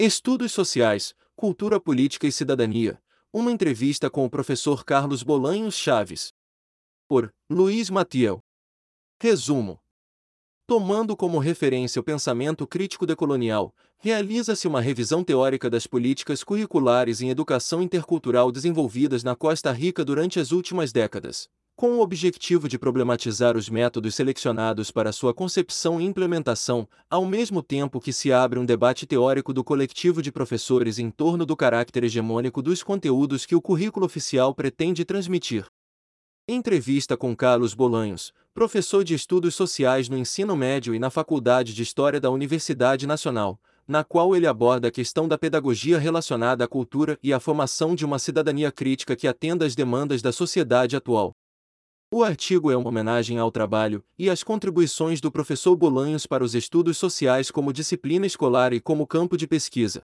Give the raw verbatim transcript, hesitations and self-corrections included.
Estudos Sociais, Cultura Política e Cidadania. Uma entrevista com o professor Carlos Bolanhos Chaves. Por Luiz Matiel. Resumo. Tomando como referência o pensamento crítico decolonial, realiza-se uma revisão teórica das políticas curriculares em educação intercultural desenvolvidas na Costa Rica durante as últimas décadas, com o objetivo de problematizar os métodos selecionados para sua concepção e implementação, ao mesmo tempo que se abre um debate teórico do coletivo de professores em torno do caráter hegemônico dos conteúdos que o currículo oficial pretende transmitir. Entrevista com Carlos Bolanhos, professor de Estudos Sociais no Ensino Médio e na Faculdade de História da Universidade Nacional, na qual ele aborda a questão da pedagogia relacionada à cultura e à formação de uma cidadania crítica que atenda às demandas da sociedade atual. O artigo é uma homenagem ao trabalho e às contribuições do professor Bolanhos para os estudos sociais como disciplina escolar e como campo de pesquisa.